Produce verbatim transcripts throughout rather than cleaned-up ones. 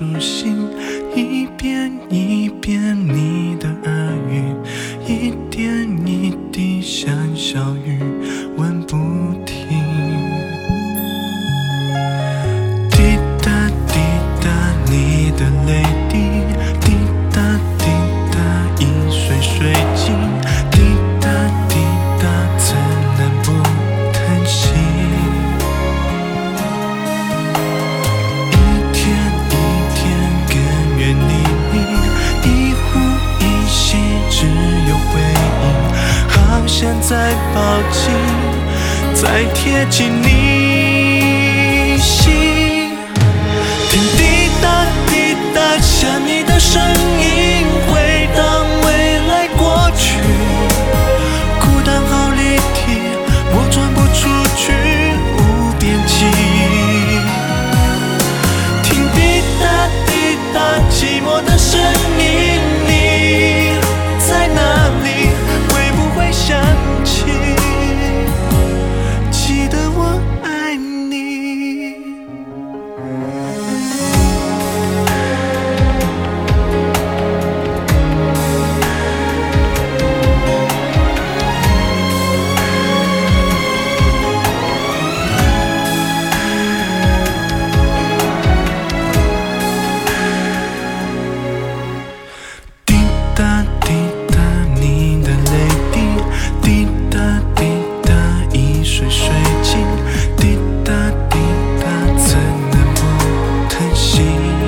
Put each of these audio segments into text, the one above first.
熟悉，一遍一遍你的耳语，一点一滴像小雨问不停。滴答滴答你的泪滴，滴答滴答一水水晶，滴答滴答怎能不疼惜？一天一天更远离你，一呼一吸只有回应，好像在抱紧，在贴近你心。听滴答滴答，像你的声音回荡未来过去，孤单好立体，我钻不出去，无边际。听滴答滴答，寂寞的声音，你在哪里？会不会想起？记得我爱你。滴答滴答你的泪滴，滴答滴答一水水晶，滴答滴答怎能不疼惜？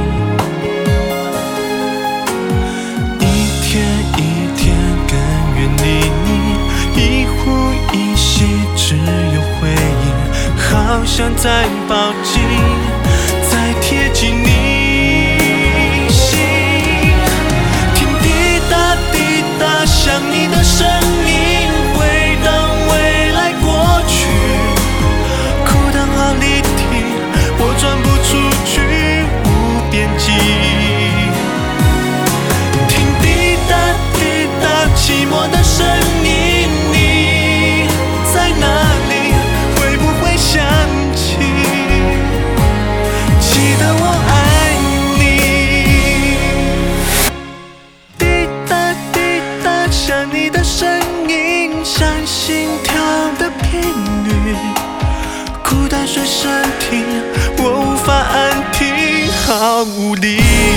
一天一天更远离你，一呼一吸只有回应，好像在抱紧，在贴近你心。听滴答滴答，像你的声音回荡未来过去，孤单好立体，我钻不出去，无边际。听滴答滴答，寂寞的声音，你在哪里？会不会想起？记得我爱你。滴答滴答，像你的声音，像心跳的频率，孤单随身听，我无法安停，好无力。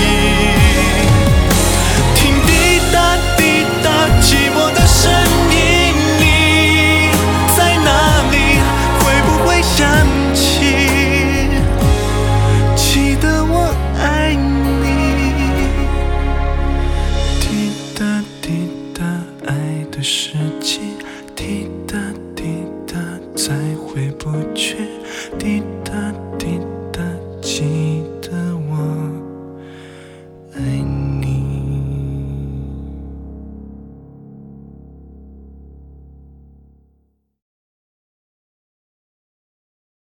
听滴答滴答，寂寞的声音，你在哪里？会不会想起？记得我爱你。滴答滴答，爱的时机，滴答滴答，再回不去，滴答滴答。